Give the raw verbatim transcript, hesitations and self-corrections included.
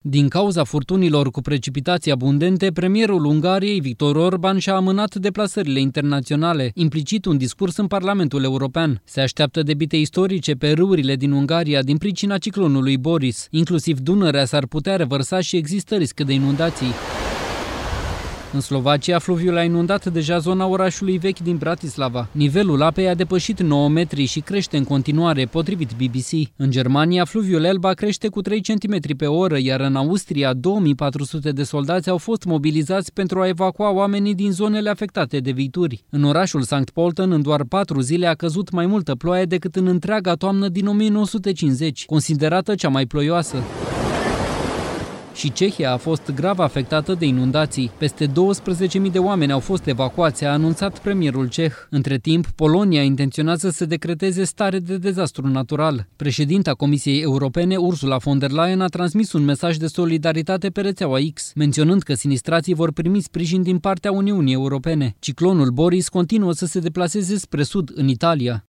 Din cauza furtunilor cu precipitații abundente, premierul Ungariei, Viktor Orban, și-a amânat deplasările internaționale, implicit un discurs în Parlamentul European. Se așteaptă debite istorice pe râurile din Ungaria din pricina ciclonului Boris. Inclusiv Dunărea s-ar putea revărsa și există risc de inundații. În Slovacia, fluviul a inundat deja zona orașului vechi din Bratislava. Nivelul apei a depășit nouă metri și crește în continuare, potrivit B B C. În Germania, fluviul Elba crește cu trei centimetri pe oră, iar în Austria, două mii patru sute de soldați au fost mobilizați pentru a evacua oamenii din zonele afectate de vituri. În orașul Sankt Pölten, în doar patru zile, a căzut mai multă ploaie decât în întreaga toamnă din o mie nouă sute cincizeci, considerată cea mai ploioasă. Și Cehia a fost grav afectată de inundații. Peste douăsprezece mii de oameni au fost evacuați, a anunțat premierul ceh. Între timp, Polonia intenționează să decreteze stare de dezastru natural. Președinta Comisiei Europene, Ursula von der Leyen, a transmis un mesaj de solidaritate pe rețeaua X, menționând că sinistrații vor primi sprijin din partea Uniunii Europene. Ciclonul Boris continuă să se deplaseze spre sud, în Italia.